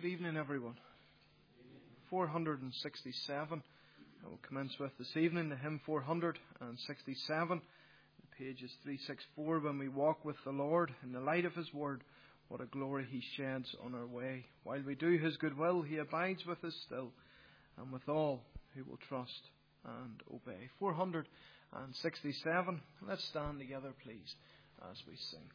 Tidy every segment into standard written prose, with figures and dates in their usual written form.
Good evening, everyone. 467. I will commence with this evening the hymn 467. The page is 364. When we walk with the Lord in the light of His word, what a glory He sheds on our way. While we do His good will, He abides with us still, and with all who will trust and obey. 467. Let's stand together, please, as we sing.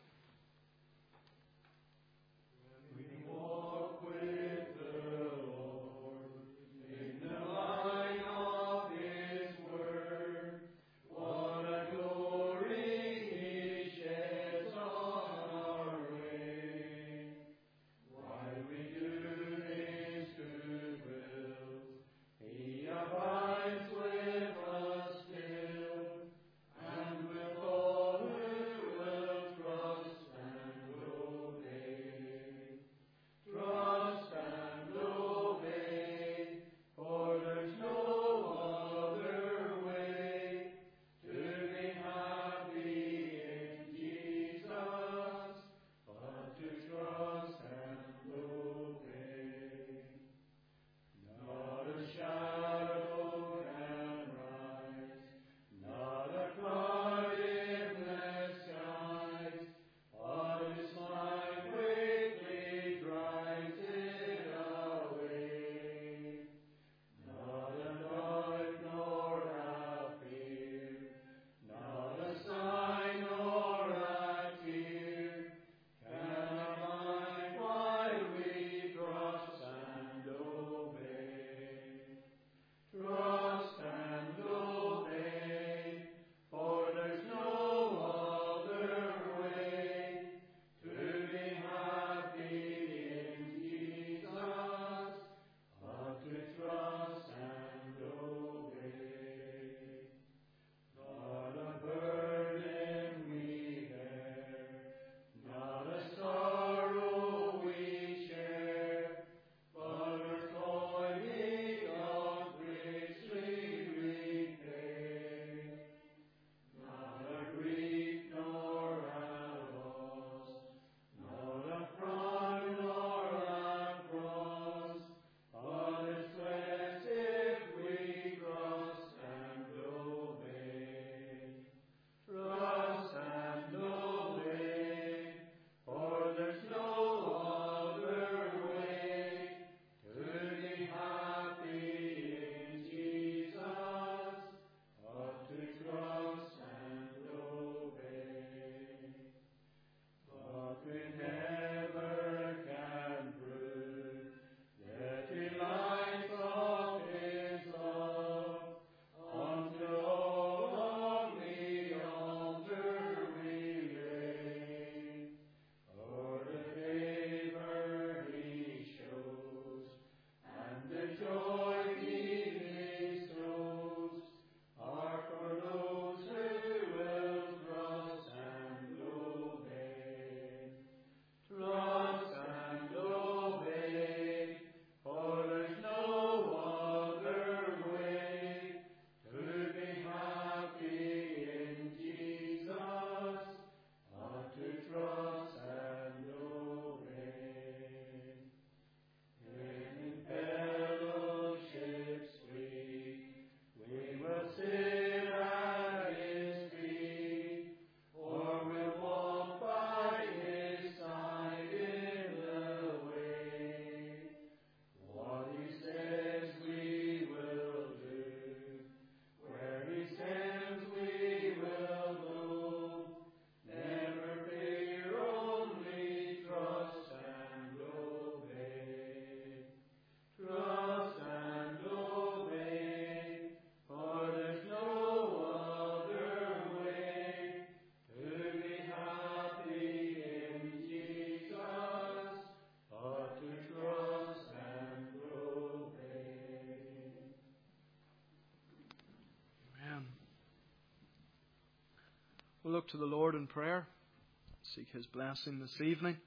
We'll look to the Lord in prayer, seek His blessing this evening.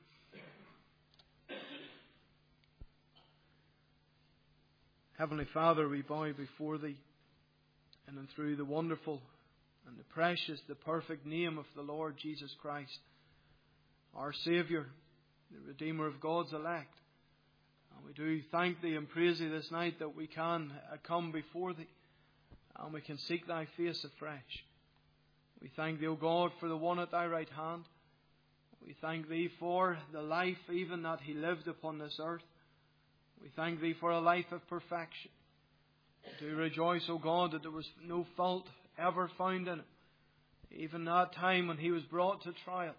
Heavenly Father, we bow before Thee in and through the wonderful and the precious, the perfect name of the Lord Jesus Christ, our Saviour, the Redeemer of God's elect. We do thank Thee and praise Thee this night that we can come before Thee and we can seek Thy face afresh. We thank Thee, O God, for the one at Thy right hand. We thank Thee for the life even that He lived upon this earth. We thank Thee for a life of perfection. We do rejoice, O God, that there was no fault ever found in Him. Even that time when He was brought to trial,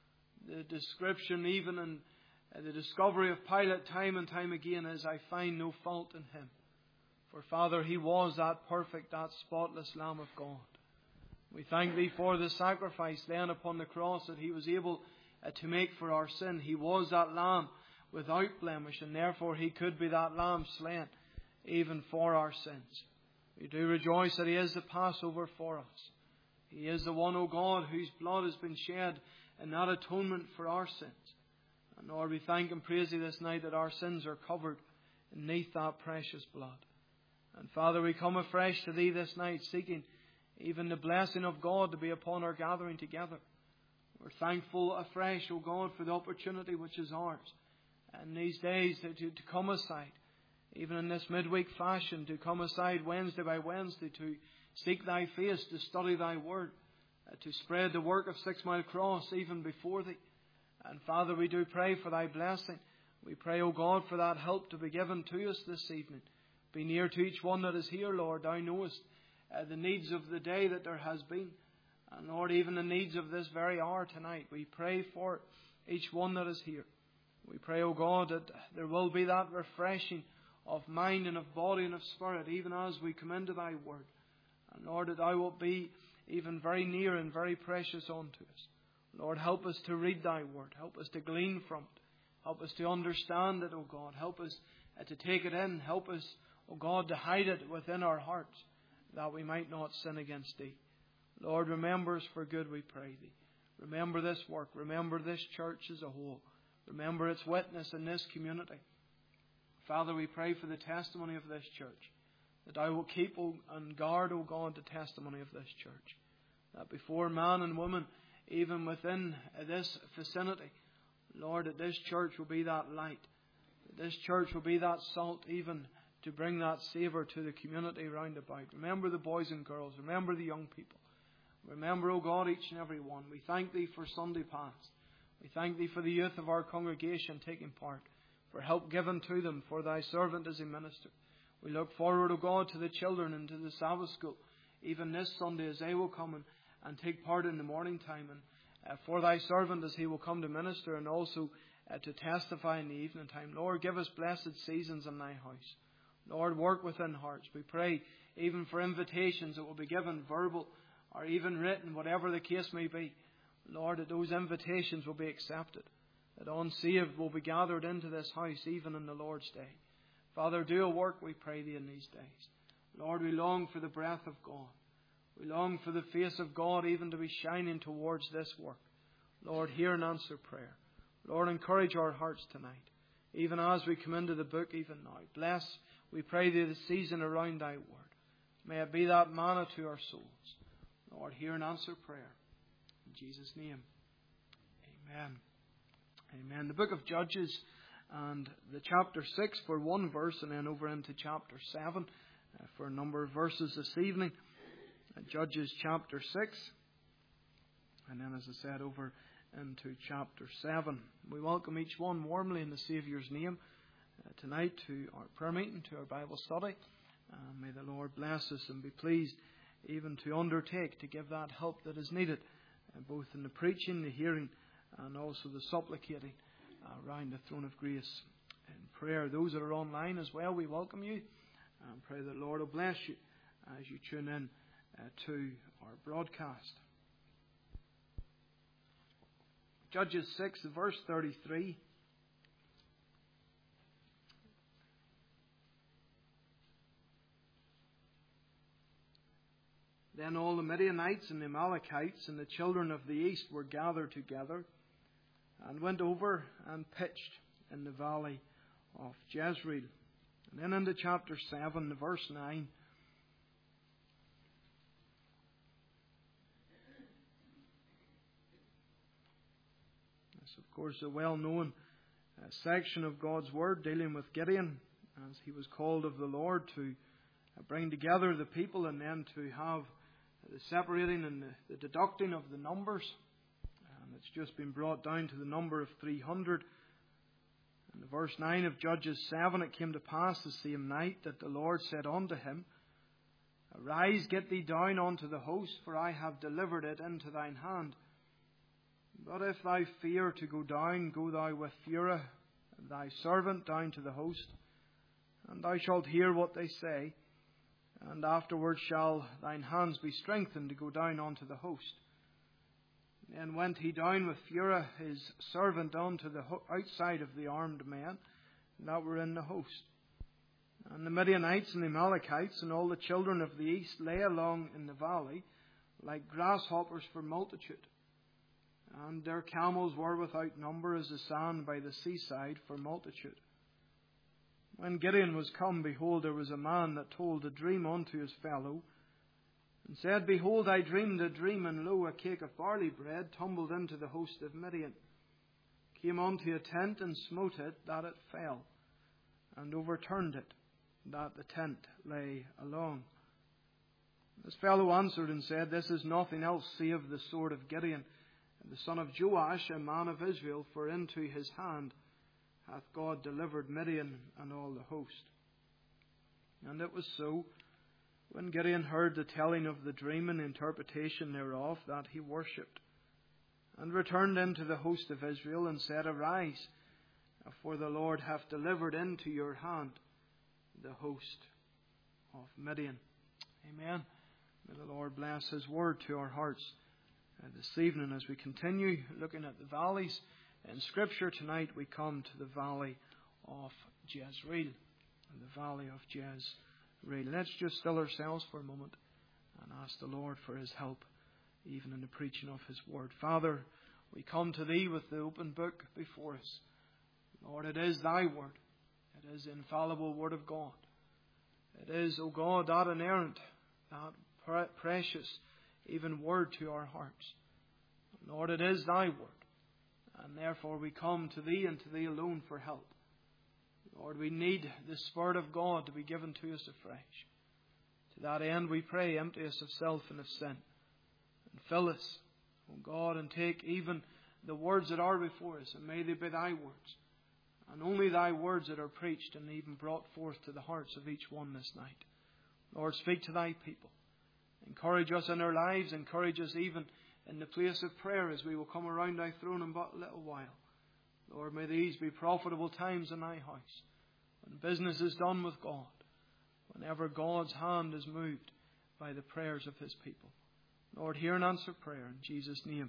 the description even in the discovery of Pilate time and time again is, I find no fault in Him. For Father, He was that perfect, that spotless Lamb of God. We thank Thee for the sacrifice then upon the cross that He was able to make for our sin. He was that Lamb without blemish, and therefore He could be that Lamb slain even for our sins. We do rejoice that He is the Passover for us. He is the one, O God, whose blood has been shed in that atonement for our sins. And Lord, we thank and praise Thee this night that our sins are covered beneath that precious blood. And Father, we come afresh to Thee this night, seeking even the blessing of God to be upon our gathering together. We're thankful afresh, O God, for the opportunity which is ours in these days to come aside, even in this midweek fashion, to come aside Wednesday by Wednesday, to seek Thy face, to study Thy Word, to spread the work of 6 Mile Cross even before Thee. And Father, we do pray for Thy blessing. We pray, O God, for that help to be given to us this evening. Be near to each one that is here, Lord. Thou knowest the needs of the day that there has been. And Lord, even the needs of this very hour tonight. We pray for each one that is here. We pray, O God, that there will be that refreshing of mind and of body and of spirit, even as we come into Thy Word. And Lord, that Thou wilt be even very near and very precious unto us. Lord, help us to read Thy Word. Help us to glean from it. Help us to understand it, O God. Help us to take it in. Help us, O God, to hide it within our hearts, that we might not sin against Thee. Lord, remember us for good, we pray Thee. Remember this work. Remember this church as a whole. Remember its witness in this community. Father, we pray for the testimony of this church, that Thou will keep and guard, O God, the testimony of this church. That before man and woman, even within this vicinity, Lord, that this church will be that light. That this church will be that salt, even to bring that savour to the community round about. Remember the boys and girls. Remember the young people. Remember, O God, each and every one. We thank Thee for Sunday past. We thank Thee for the youth of our congregation taking part, for help given to them, for Thy servant as he ministered. We look forward, O God, to the children and to the Sabbath school, even this Sunday as they will come and take part in the morning time, and for Thy servant as he will come to minister and also to testify in the evening time. Lord, give us blessed seasons in Thy house. Lord, work within hearts. We pray even for invitations that will be given, verbal or even written, whatever the case may be. Lord, that those invitations will be accepted, that unsaved will be gathered into this house even in the Lord's day. Father, do a work, we pray Thee, in these days. Lord, we long for the breath of God. We long for the face of God even to be shining towards this work. Lord, hear and answer prayer. Lord, encourage our hearts tonight, even as we come into the book even now. Bless, we pray Thee, the season around Thy Word. May it be that manna to our souls. Lord, hear and answer prayer. In Jesus' name, amen. Amen. The book of Judges and the chapter 6 for one verse, and then over into chapter 7 for a number of verses this evening. Judges chapter 6, and then, as I said, over into chapter 7. We welcome each one warmly in the Saviour's name tonight to our prayer meeting, to our Bible study. May the Lord bless us and be pleased even to undertake to give that help that is needed, both in the preaching, the hearing, and also the supplicating around the throne of grace in prayer. Those that are online as well, we welcome you and pray that the Lord will bless you as you tune in to our broadcast. Judges 6, verse 33. Then all the Midianites and the Amalekites and the children of the east were gathered together and went over and pitched in the valley of Jezreel. And then into chapter 7, verse 9. This, of course, a well-known section of God's Word dealing with Gideon, as he was called of the Lord to bring together the people and then to have the separating and the deducting of the numbers. And it's just been brought down to the number of 300. In verse 9 of Judges 7, it came to pass the same night that the Lord said unto him, Arise, get thee down unto the host, for I have delivered it into thine hand. But if thou fear to go down, go thou with Phurah, thy servant, down to the host, and thou shalt hear what they say, and afterwards shall thine hands be strengthened to go down unto the host. Then went he down with Phurah his servant unto the outside of the armed men that were in the host. And the Midianites and the Amalekites and all the children of the east lay along in the valley like grasshoppers for multitude. And their camels were without number as the sand by the seaside for multitude. When Gideon was come, behold, there was a man that told a dream unto his fellow, and said, Behold, I dreamed a dream, and lo, a cake of barley bread tumbled into the host of Midian, came unto a tent, and smote it, that it fell, and overturned it, that the tent lay along. This fellow answered and said, This is nothing else save the sword of Gideon, the son of Joash, a man of Israel, for into his hand hath God delivered Midian and all the host. And it was so, when Gideon heard the telling of the dream and the interpretation thereof, that he worshipped, and returned into the host of Israel, and said, Arise, for the Lord hath delivered into your hand the host of Midian. Amen. May the Lord bless His word to our hearts this evening as we continue looking at the valleys. In Scripture tonight we come to the valley of Jezreel. The valley of Jezreel. Let's just still ourselves for a moment and ask the Lord for His help even in the preaching of His word. Father, we come to Thee with the open book before us. Lord, it is Thy word. It is the infallible word of God. It is, O God, that inerrant, that precious even word to our hearts. Lord, it is Thy word. And therefore we come to Thee and to Thee alone for help. Lord, we need the Spirit of God to be given to us afresh. To that end we pray, empty us of self and of sin. And fill us, O God, and take even the words that are before us, and may they be Thy words. And only Thy words that are preached and even brought forth to the hearts of each one this night. Lord, speak to Thy people. Encourage us in our lives. Encourage us even in the place of prayer as we will come around Thy throne in but a little while. Lord, may these be profitable times in Thy house. When business is done with God. Whenever God's hand is moved by the prayers of His people. Lord, hear and answer prayer in Jesus' name.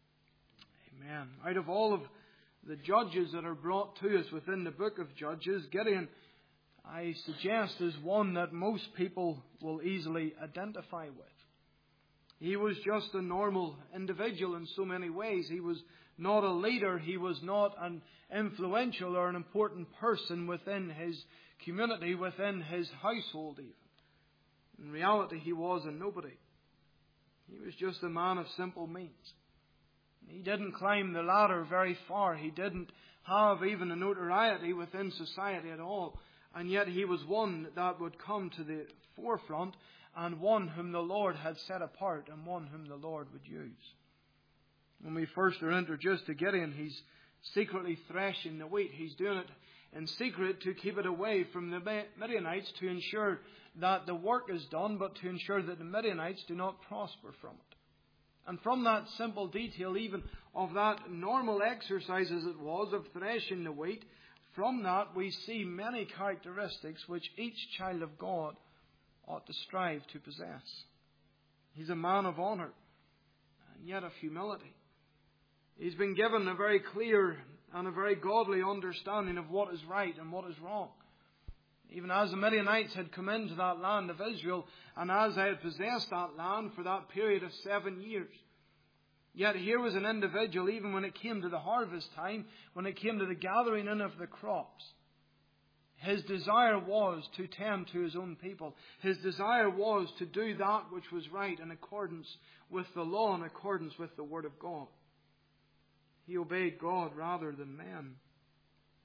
Amen. Out of all of the judges that are brought to us within the book of Judges, Gideon, I suggest, is one that most people will easily identify with. He was just a normal individual in so many ways. He was not a leader. He was not an influential or an important person within his community, within his household even. In reality, he was a nobody. He was just a man of simple means. He didn't climb the ladder very far. He didn't have even a notoriety within society at all. And yet he was one that would come to the forefront, and one whom the Lord had set apart, and one whom the Lord would use. When we first are introduced to Gideon, he's secretly threshing the wheat. He's doing it in secret to keep it away from the Midianites, to ensure that the work is done, but to ensure that the Midianites do not prosper from it. And from that simple detail, even of that normal exercise as it was of threshing the wheat, from that we see many characteristics which each child of God ought to strive to possess. He's a man of honour, and yet of humility. He's been given a very clear and a very godly understanding of what is right and what is wrong. Even as the Midianites had come into that land of Israel, and as they had possessed that land for that period of 7 years. Yet here was an individual, even when it came to the harvest time, when it came to the gathering in of the crops, his desire was to tend to his own people. His desire was to do that which was right in accordance with the law, in accordance with the Word of God. He obeyed God rather than men.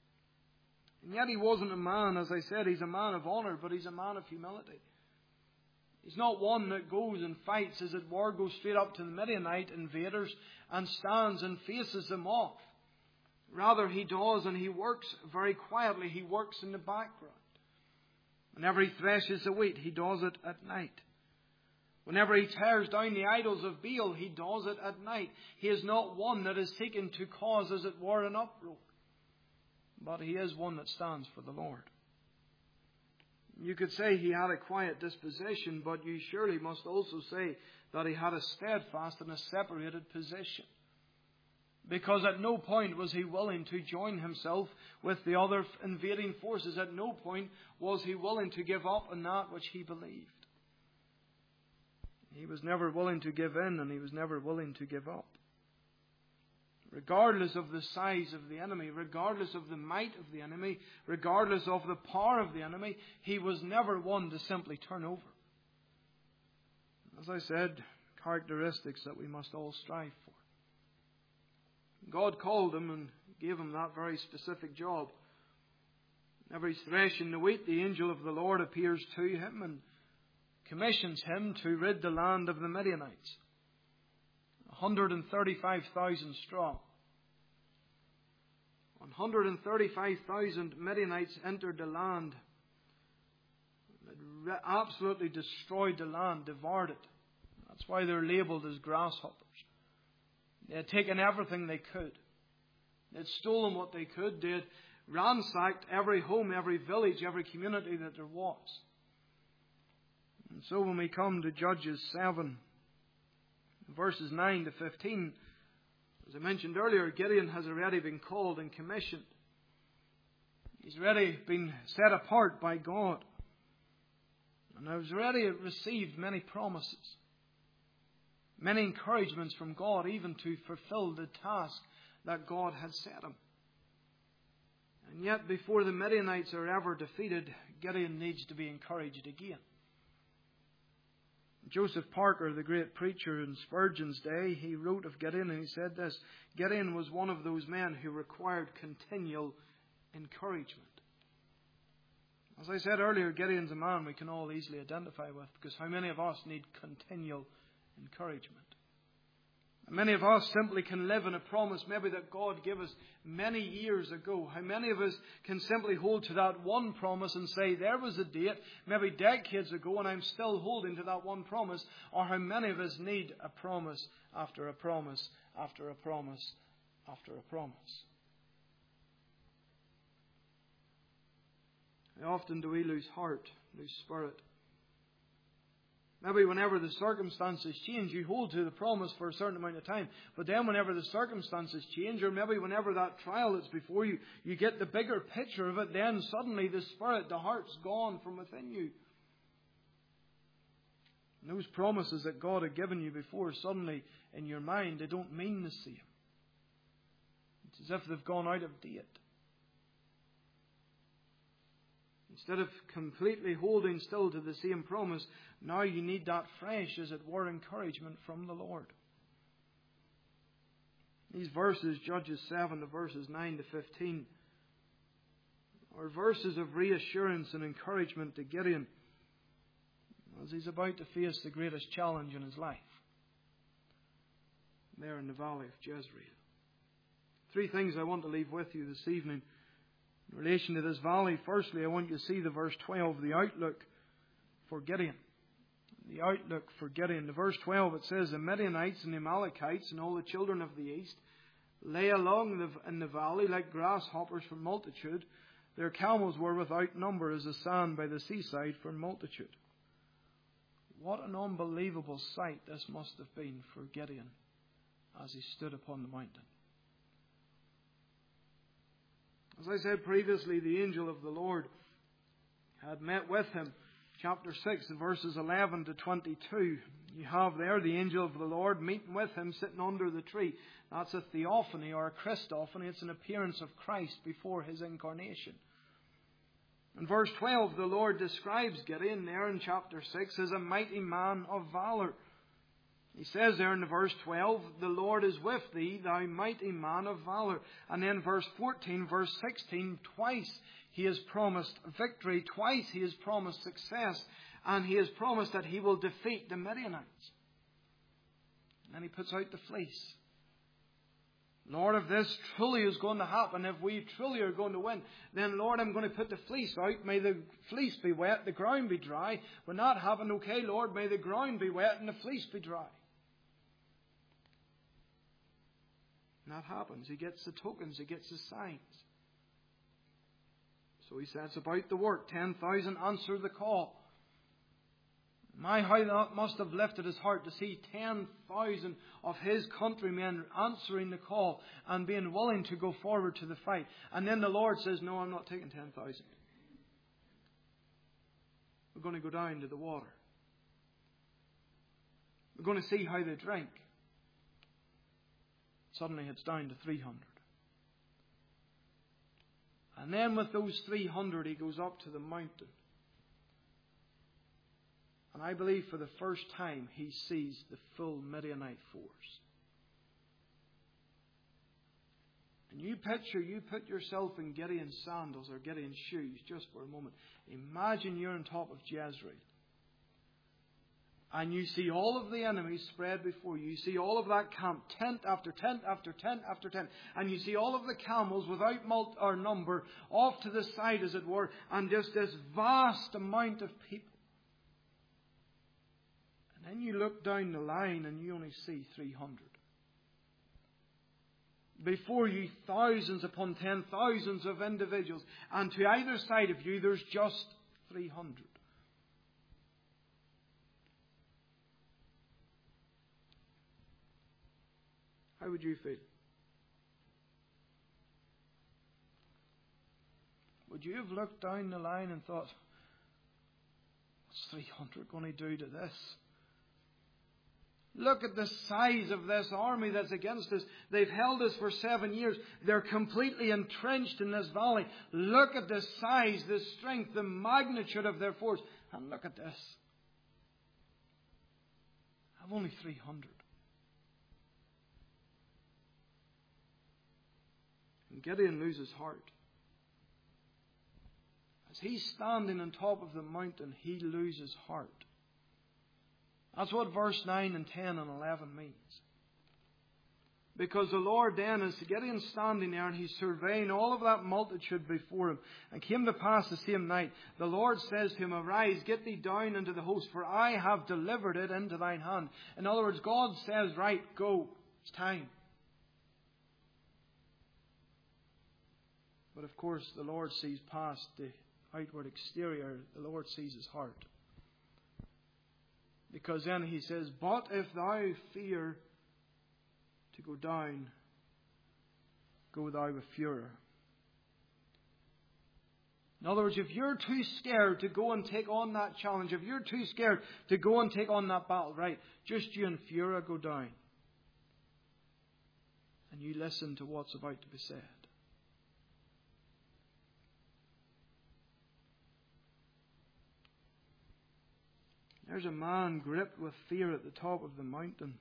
And yet he wasn't a man, as I said, he's a man of honour, but he's a man of humility. He's not one that goes and fights, as it were, goes straight up to the Midianite invaders and stands and faces them off. Rather, he does, and he works very quietly. He works in the background. Whenever he threshes the wheat, he does it at night. Whenever he tears down the idols of Baal, he does it at night. He is not one that is seeking to cause, as it were, an uproar. But he is one that stands for the Lord. You could say he had a quiet disposition, but you surely must also say that he had a steadfast and a separated position. Because at no point was he willing to join himself with the other invading forces. At no point was he willing to give up on that which he believed. He was never willing to give in, and he was never willing to give up. Regardless of the size of the enemy, regardless of the might of the enemy, regardless of the power of the enemy, he was never one to simply turn over. As I said, characteristics that we must all strive for. God called him and gave him that very specific job. Whenever he's threshing the wheat, the angel of the Lord appears to him and commissions him to rid the land of the Midianites. 135,000 strong. 135,000 Midianites entered the land. It absolutely destroyed the land, devoured it. That's why they're labelled as grasshoppers. They had taken everything they could. They had stolen what they could. They had ransacked every home, every village, every community that there was. And so when we come to Judges 7, verses 9 to 15, as I mentioned earlier, Gideon has already been called and commissioned. He's already been set apart by God. And has already received many promises, many encouragements from God, even to fulfill the task that God had set him. And yet, before the Midianites are ever defeated, Gideon needs to be encouraged again. Joseph Parker, the great preacher in Spurgeon's day, he wrote of Gideon and he said this: Gideon was one of those men who required continual encouragement. As I said earlier, Gideon's a man we can all easily identify with, because how many of us need continual encouragement? And many of us simply can live in a promise maybe that God gave us many years ago. How many of us can simply hold to that one promise and say, there was a date, maybe decades ago, and I'm still holding to that one promise? Or how many of us need a promise after a promise after a promise after a promise? How often do we lose heart, lose spirit? Maybe whenever the circumstances change, you hold to the promise for a certain amount of time. But then whenever the circumstances change, or maybe whenever that trial that's before you, you get the bigger picture of it, then suddenly the spirit, the heart's gone from within you. And those promises that God had given you before, suddenly in your mind, they don't mean the same. It's as if they've gone out of date. Instead of completely holding still to the same promise, now you need that fresh, as it were, encouragement from the Lord. These verses, Judges 7 to verses 9 to 15, are verses of reassurance and encouragement to Gideon as he's about to face the greatest challenge in his life, there in the valley of Jezreel. 3 things I want to leave with you this evening in relation to this valley. Firstly, I want you to see the verse 12, the outlook for Gideon. The outlook for Gideon. In verse 12 it says, the Midianites and the Amalekites and all the children of the east lay along in the valley like grasshoppers for multitude. Their camels were without number as the sand by the seaside for multitude. What an unbelievable sight this must have been for Gideon as he stood upon the mountain. As I said previously, the angel of the Lord had met with him. Chapter 6, verses 11 to 22. You have there the angel of the Lord meeting with him, sitting under the tree. That's a theophany or a Christophany. It's an appearance of Christ before his incarnation. In verse 12, the Lord describes Gideon there in chapter 6 as a mighty man of valor. He says there in verse 12, the Lord is with thee, thou mighty man of valor. And then verse 14, verse 16, twice he has promised victory, twice he has promised success, and he has promised that he will defeat the Midianites. And then he puts out the fleece. Lord, if this truly is going to happen, if we truly are going to win, then Lord, I'm going to put the fleece out. May the fleece be wet, the ground be dry. When that happened, okay, Lord, may the ground be wet and the fleece be dry. And that happens. He gets the tokens, he gets the signs. So he sets about the work. 10,000 answer the call. My, how that must have lifted his heart to see 10,000 of his countrymen answering the call and being willing to go forward to the fight. And then the Lord says, no, I'm not taking 10,000. We're going to go down to the water. We're going to see how they drink. Suddenly it's down to 300. And then with those 300 he goes up to the mountain. And I believe for the first time he sees the full Midianite force. And you put yourself in Gideon's sandals or Gideon's shoes just for a moment. Imagine you're on top of Jezreel. And you see all of the enemies spread before you. You see all of that camp, tent after tent after tent after tent. And you see all of the camels without number off to the side, as it were. And just this vast amount of people. And then you look down the line and you only see 300. Before you, thousands upon 10,000s of individuals. And to either side of you, there's just 300. How would you feel? Would you have looked down the line and thought, what's 300 going to do to this? Look at the size of this army that's against us. They've held us for 7 years. They're completely entrenched in this valley. Look at the size, the strength, the magnitude of their force. And look at this. I'm only 300. And Gideon loses heart. As he's standing on top of the mountain, he loses heart. That's what verse 9 and 10 and 11 means. Because the Lord then, as Gideon standing there and he's surveying all of that multitude before him, and came to pass the same night, the Lord says to him, arise, get thee down into the host, for I have delivered it into thine hand. In other words, God says, right, go, it's time. But of course, the Lord sees past the outward exterior. The Lord sees his heart. Because then he says, but if thou fear to go down, go thou with furor. In other words, if you're too scared to go and take on that challenge, if you're too scared to go and take on that battle, right, just you and furor go down. And you listen to what's about to be said. There's a man gripped with fear at the top of the mountain.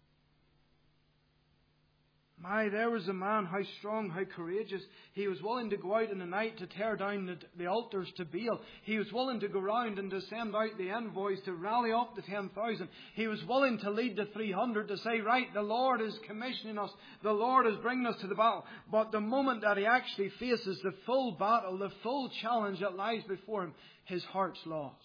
My, there was a man, how strong, how courageous. He was willing to go out in the night to tear down the altars to Baal. He was willing to go round and to send out the envoys to rally up the 10,000. He was willing to lead the 300 to say, right, the Lord is commissioning us. The Lord is bringing us to the battle. But the moment that he actually faces the full battle, the full challenge that lies before him, his heart's lost.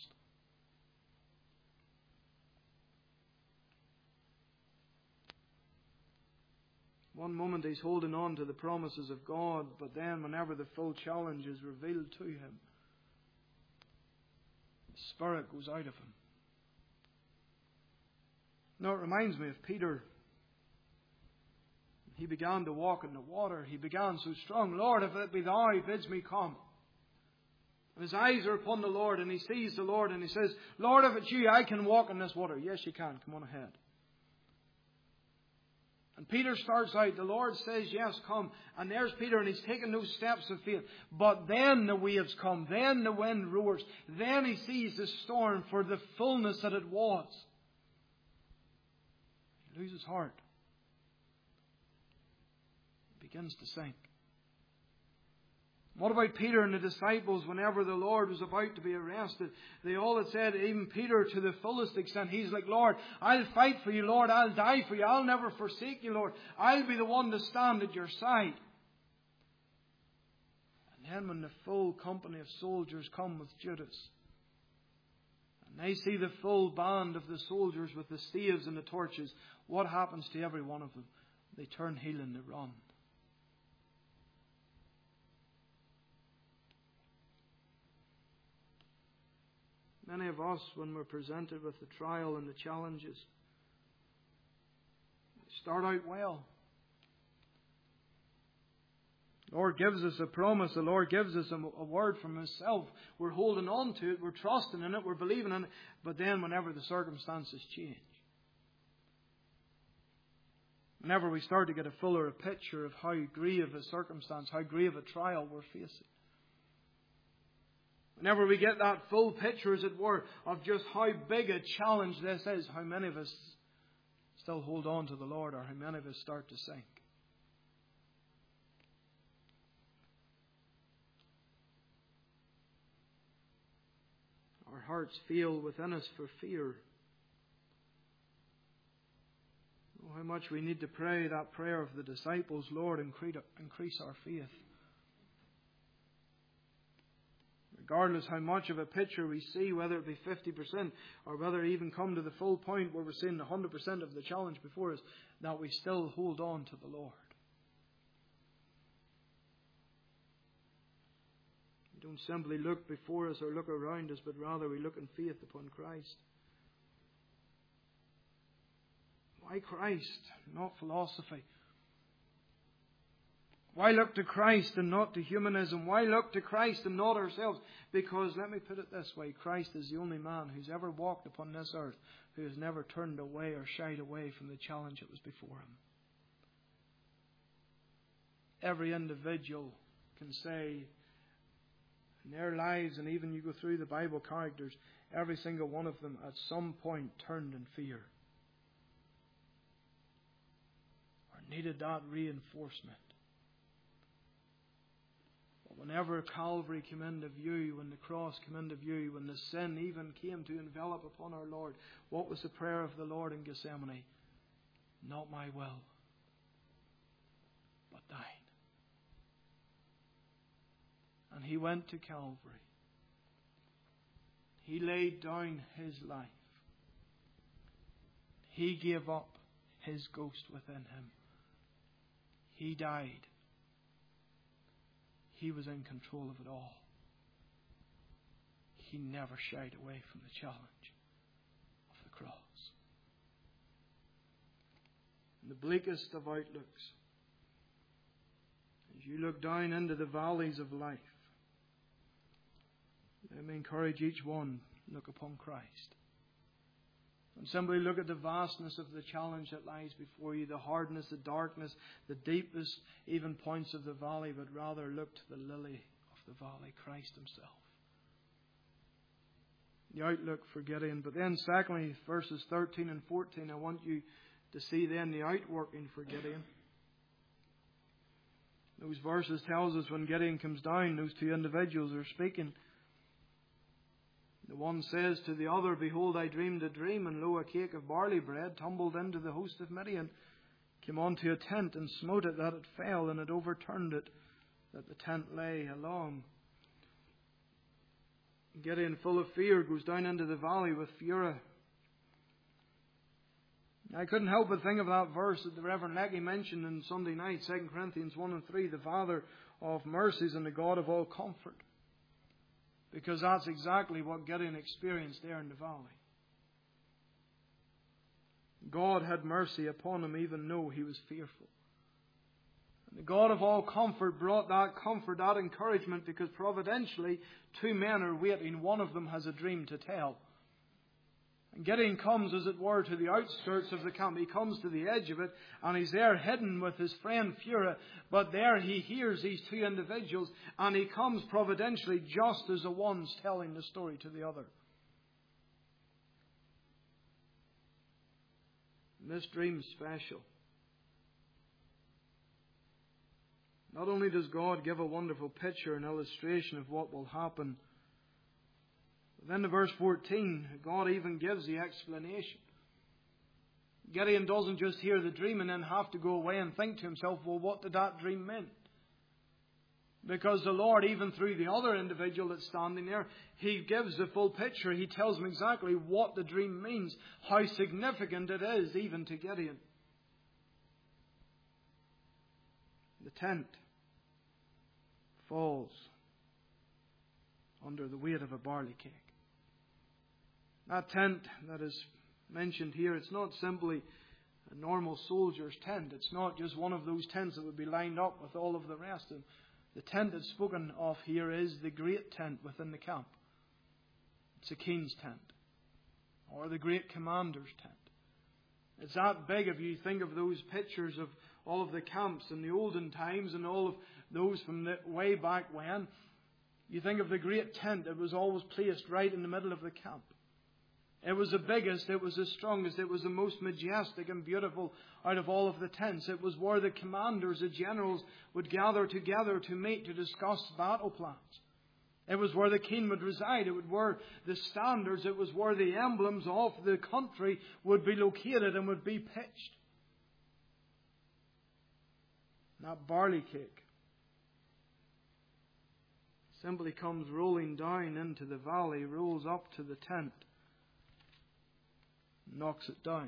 One moment he's holding on to the promises of God, but then whenever the full challenge is revealed to him, the Spirit goes out of him. Now it reminds me of Peter. He began to walk in the water. He began so strong, Lord, if it be thou, bids me come. And his eyes are upon the Lord, and he sees the Lord, and he says, Lord, if it's you, I can walk in this water. Yes, you can. Come on ahead. And Peter starts out, the Lord says, yes, come. And there's Peter, and he's taking those steps of faith. But then the waves come. Then the wind roars. Then he sees the storm for the fullness that it was. He loses heart. He begins to sink. What about Peter and the disciples whenever the Lord was about to be arrested? They all had said, even Peter to the fullest extent, he's like, Lord, I'll fight for you, Lord. I'll die for you. I'll never forsake you, Lord. I'll be the one to stand at your side. And then when the full company of soldiers come with Judas, and they see the full band of the soldiers with the staves and the torches, what happens to every one of them? They turn heel and they run. Many of us, when we're presented with the trial and the challenges, start out well. The Lord gives us a promise. The Lord gives us a word from Himself. We're holding on to it. We're trusting in it. We're believing in it. But then whenever the circumstances change, whenever we start to get a fuller picture of how grave a circumstance, how grave a trial we're facing, whenever we get that full picture, as it were, of just how big a challenge this is, how many of us still hold on to the Lord, or how many of us start to sink. Our hearts fail within us for fear. Oh, how much we need to pray that prayer of the disciples, Lord, increase our faith. Regardless how much of a picture we see, whether it be 50% or whether it even come to the full point where we're seeing 100% of the challenge before us, that we still hold on to the Lord. We don't simply look before us or look around us, but rather we look in faith upon Christ. Why Christ, not philosophy? Why look to Christ and not to humanism? Why look to Christ and not ourselves? Because, let me put it this way, Christ is the only man who's ever walked upon this earth who has never turned away or shied away from the challenge that was before him. Every individual can say in their lives, and even you go through the Bible characters, every single one of them at some point turned in fear, or needed that reinforcement. Whenever Calvary came into view, when the cross came into view, when the sin even came to envelop upon our Lord, what was the prayer of the Lord in Gethsemane? Not my will, but thine. And He went to Calvary. He laid down His life. He gave up His ghost within Him. He died. He was in control of it all. He never shied away from the challenge of the cross. In the bleakest of outlooks, as you look down into the valleys of life, let me encourage each one, look upon Christ. And simply look at the vastness of the challenge that lies before you, the hardness, the darkness, the deepest even points of the valley, but rather look to the lily of the valley, Christ Himself. The outlook for Gideon. But then secondly, verses 13 and 14, I want you to see then the outworking for Gideon. Those verses tells us when Gideon comes down, those two individuals are speaking. The one says to the other, Behold, I dreamed a dream, and lo, a cake of barley bread tumbled into the host of Midian, came onto a tent, and smote it that it fell, and it overturned it, that the tent lay along. Gideon, full of fear, goes down into the valley with fury. I couldn't help but think of that verse that the Reverend Lecky mentioned on Sunday night, 2 Corinthians 1 and 3, the Father of mercies and the God of all comfort. Because that's exactly what Gideon experienced there in the valley. God had mercy upon him even though he was fearful. And the God of all comfort brought that comfort, that encouragement, because providentially two men are waiting. One of them has a dream to tell. And Gideon comes, as it were, to the outskirts of the camp. He comes to the edge of it, and he's there hidden with his friend Purah. But there he hears these two individuals, and he comes providentially just as the one's telling the story to the other. And this dream is special. Not only does God give a wonderful picture and illustration of what will happen, but then in verse 14, God even gives the explanation. Gideon doesn't just hear the dream and then have to go away and think to himself, well, what did that dream mean? Because the Lord, even through the other individual that's standing there, He gives the full picture. He tells him exactly what the dream means, how significant it is even to Gideon. The tent falls under the weight of a barley cake. That tent that is mentioned here, it's not simply a normal soldier's tent. It's not just one of those tents that would be lined up with all of the rest. And the tent that's spoken of here is the great tent within the camp. It's a king's tent, or the great commander's tent. It's that big. If you think of those pictures of all of the camps in the olden times and all of those from the way back when, you think of the great tent that was always placed right in the middle of the camp. It was the biggest, it was the strongest, it was the most majestic and beautiful out of all of the tents. It was where the commanders, the generals, would gather together to meet, to discuss battle plans. It was where the king would reside. It was where the standards, it was where the emblems of the country would be located and would be pitched. That barley cake simply comes rolling down into the valley, rolls up to the tent, knocks it down.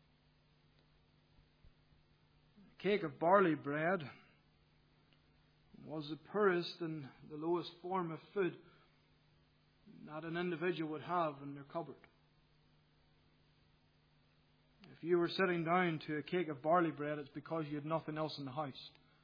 A cake of barley bread was the poorest and the lowest form of food that an individual would have in their cupboard. If you were sitting down to a cake of barley bread, it's because you had nothing else in the house.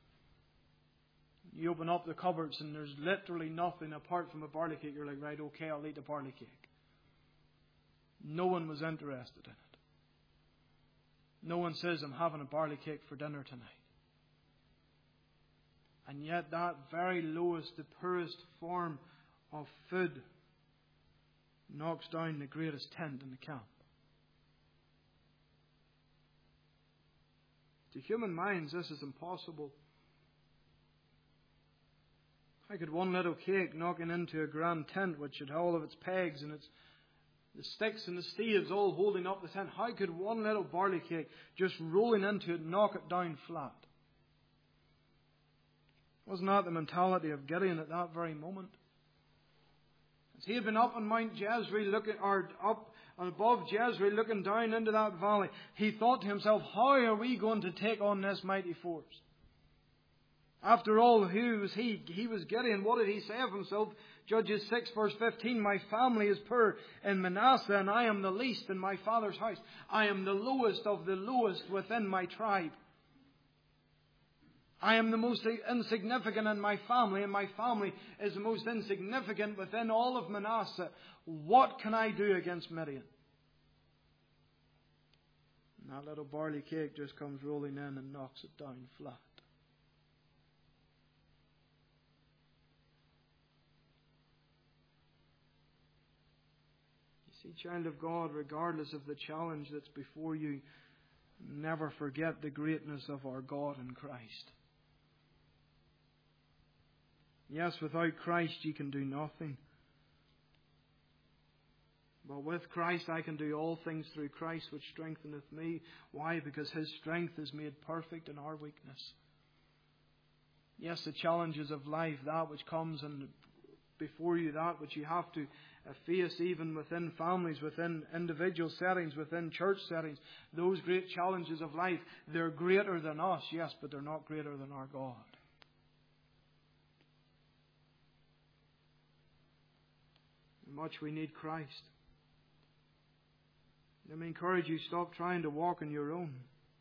You open up the cupboards and there's literally nothing apart from a barley cake. You're like, right, okay, I'll eat a barley cake. No one was interested in it. No one says, I'm having a barley cake for dinner tonight. And yet that very lowest, the poorest form of food knocks down the greatest tent in the camp. To human minds, this is impossible. How could one little cake knocking into a grand tent which had all of its pegs and its the sticks and the staves all holding up the tent, how could one little barley cake just rolling into it knock it down flat? Wasn't that the mentality of Gideon at that very moment? As he had been up on Mount Jezreel looking, or up above Jezreel looking down into that valley, he thought to himself, how are we going to take on this mighty force? After all, who was he? He was Gideon. What did he say of himself? Judges 6 verse 15, my family is poor in Manasseh, and I am the least in my father's house. I am the lowest of the lowest within my tribe. I am the most insignificant in my family, and my family is the most insignificant within all of Manasseh. What can I do against Midian? And that little barley cake just comes rolling in and knocks it down flat. You see, child of God, regardless of the challenge that's before you, never forget the greatness of our God in Christ. Yes, without Christ you can do nothing. But with Christ I can do all things through Christ which strengtheneth me. Why? Because His strength is made perfect in our weakness. Yes, the challenges of life, that which comes and before you, that which you have to face even within families, within individual settings, within church settings, those great challenges of life, they're greater than us, yes, but they're not greater than our God. Much we need Christ. Let me encourage you, stop trying to walk on your own.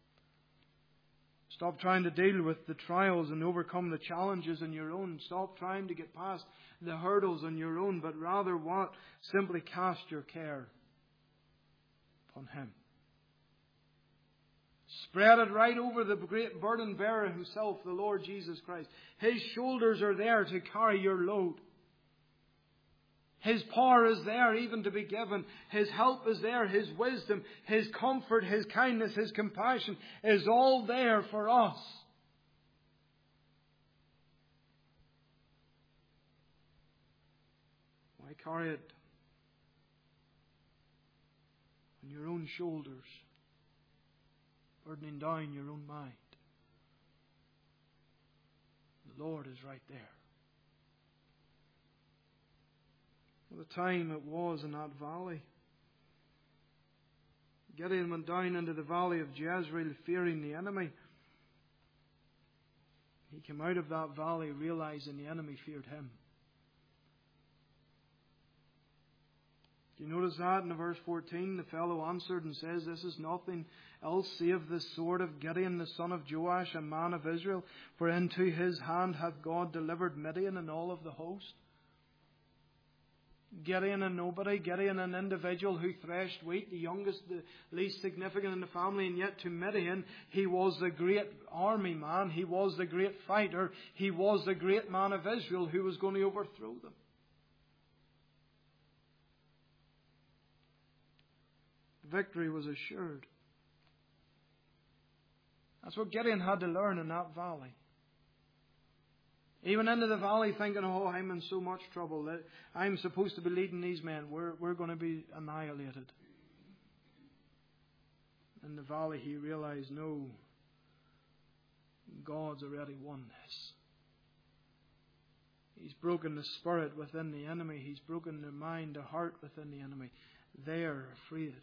Stop trying to deal with the trials and overcome the challenges on your own. Stop trying to get past the hurdles on your own, but rather what? Simply cast your care upon Him. Spread it right over the great burden bearer Himself, the Lord Jesus Christ. His shoulders are there to carry your load. His power is there even to be given. His help is there. His wisdom, His comfort, His kindness, His compassion is all there for us. Why carry it on your own shoulders, burdening down your own mind? The Lord is right there. What a time it was in that valley. Gideon went down into the valley of Jezreel fearing the enemy. He came out of that valley realizing the enemy feared him. Do you notice that in verse 14? The fellow answered and says, "This is nothing else save the sword of Gideon, the son of Joash, a man of Israel. For into his hand hath God delivered Midian and all of the host." Gideon, a nobody, Gideon, an individual who threshed wheat, the youngest, the least significant in the family, and yet to Midian, he was the great army man, he was the great fighter, he was the great man of Israel who was going to overthrow them. Victory was assured. That's what Gideon had to learn in that valley. Even into the valley thinking, "Oh, I'm in so much trouble. I'm supposed to be leading these men. We're going to be annihilated." In the valley he realized, no, God's already won this. He's broken the spirit within the enemy. He's broken the mind, the heart within the enemy. They're afraid.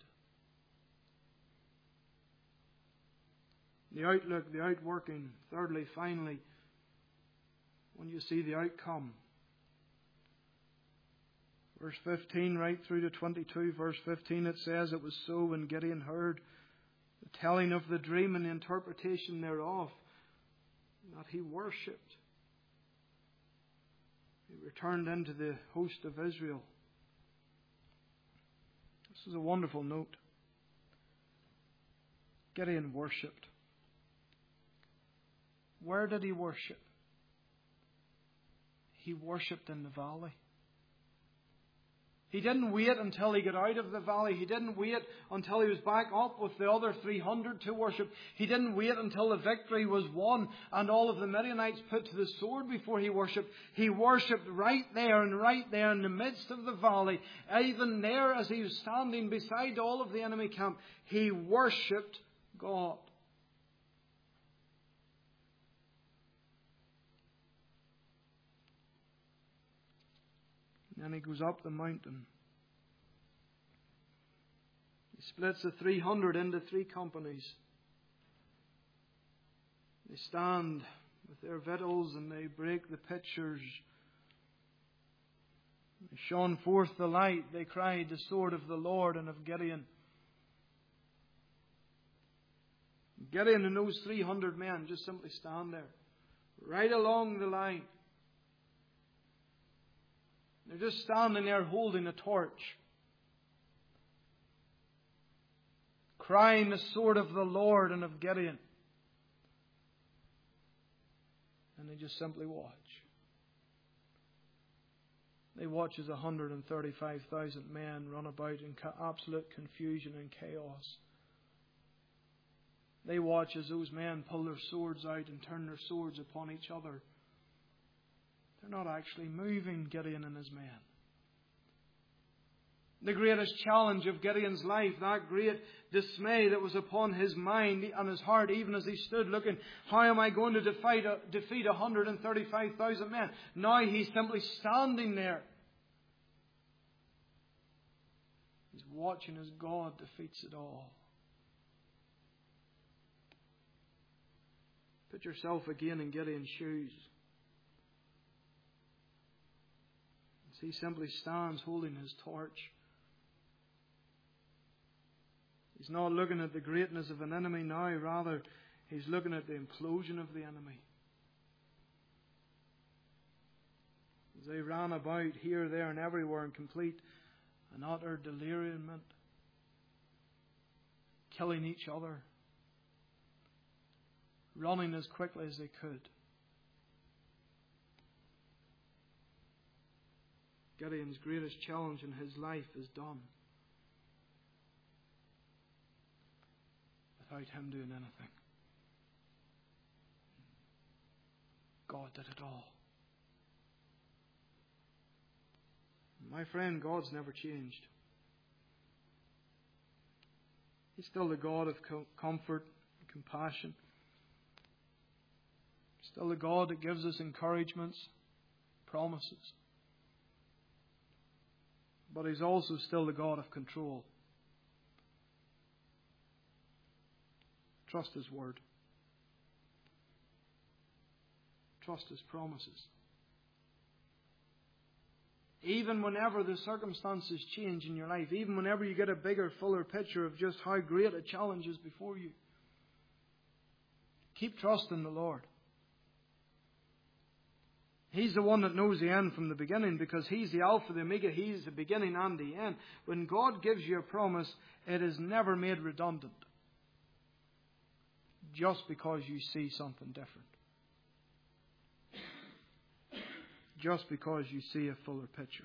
The outlook, the outworking. Thirdly, finally, when you see the outcome. Verse 15 right through to 22. Verse 15 it says, "It was so when Gideon heard the telling of the dream and the interpretation thereof, that he worshipped. He returned into the host of Israel." This is a wonderful note. Gideon worshipped. Where did he worship? He worshipped in the valley. He didn't wait until he got out of the valley. He didn't wait until he was back up with the other 300 to worship. He didn't wait until the victory was won and all of the Midianites put to the sword before he worshipped. He worshipped right there in the midst of the valley. Even there as he was standing beside all of the enemy camp, he worshipped God. And he goes up the mountain. He splits the 300 into 3 companies. They stand with their victuals and they break the pitchers. They shone forth the light. They cried, "The sword of the Lord and of Gideon." Gideon and those 300 men just simply stand there, right along the line. They're just standing there holding a torch, crying, "The sword of the Lord and of Gideon." And they just simply watch. They watch as 135,000 men run about in absolute confusion and chaos. They watch as those men pull their swords out and turn their swords upon each other. They're not actually moving, Gideon and his men. The greatest challenge of Gideon's life, that great dismay that was upon his mind and his heart, even as he stood looking, how am I going to defeat 135,000 men? Now he's simply standing there. He's watching as God defeats it all. Put yourself again in Gideon's shoes. He simply stands holding his torch. He's not looking at the greatness of an enemy now. Rather, he's looking at the implosion of the enemy. As they ran about here, there, and everywhere in complete and utter delirium, killing each other, running as quickly as they could. Gideon's greatest challenge in his life is done without him doing anything. God did it all. My friend, God's never changed. He's still the God of comfort and compassion. Still the God that gives us encouragements, promises. But He's also still the God of control. Trust His word. Trust His promises. Even whenever the circumstances change in your life, even whenever you get a bigger, fuller picture of just how great a challenge is before you, keep trusting the Lord. He's the one that knows the end from the beginning, because He's the Alpha, the Omega. He's the beginning and the end. When God gives you a promise, it is never made redundant just because you see something different. Just because you see a fuller picture.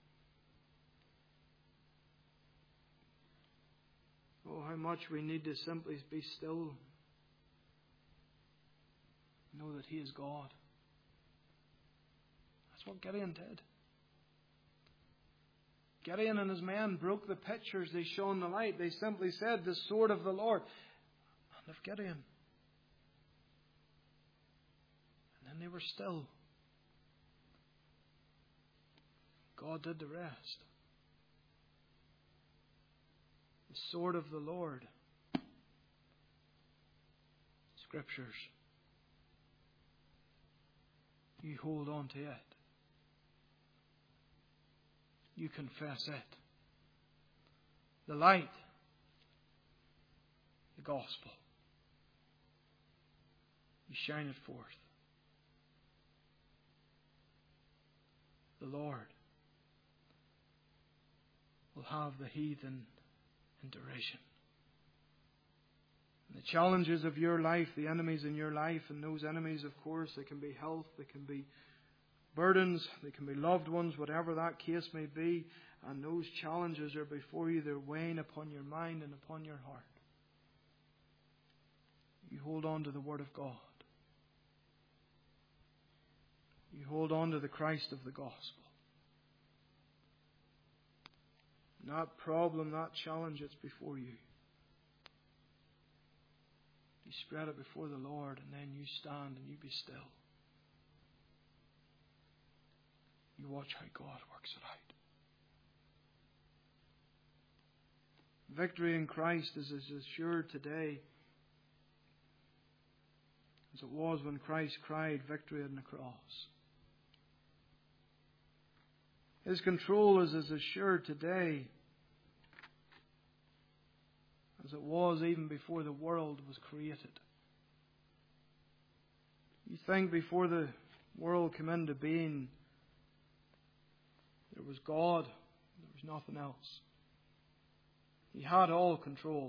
Oh, how much we need to simply be still. Know that He is God. That's what Gideon did. Gideon and his men broke the pictures. They shone the light. They simply said, the sword of the Lord. And of Gideon. And then they were still. God did the rest. The sword of the Lord. Scriptures. You hold on to it. You confess it. The light. The gospel. You shine it forth. The Lord will have the heathen in derision. And the challenges of your life, the enemies in your life, and those enemies, of course, they can be health, they can be burdens, they can be loved ones, whatever that case may be, and those challenges are before you, they're weighing upon your mind and upon your heart. You hold on to the Word of God. You hold on to the Christ of the gospel. That problem, that challenge that's before you. You spread it before the Lord, and then you stand and you be still. You watch how God works it out. Victory in Christ is as assured today as it was when Christ cried victory on the cross. His control is as assured today as it was even before the world was created. You think before the world came into being, there was God, there was nothing else. He had all control.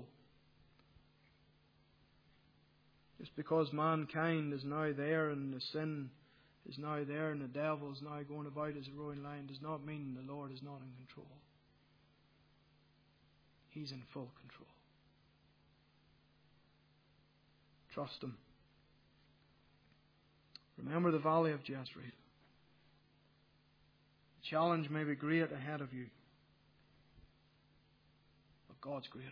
Just because mankind is now there and the sin is now there and the devil is now going about as a roaring lion does not mean the Lord is not in control. He's in full control. Trust Him. Remember the valley of Jezreel. The challenge may be great ahead of you, but God's greater.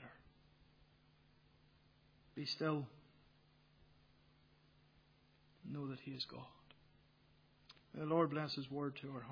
Be still. Know that He is God. May the Lord bless His word to our hearts.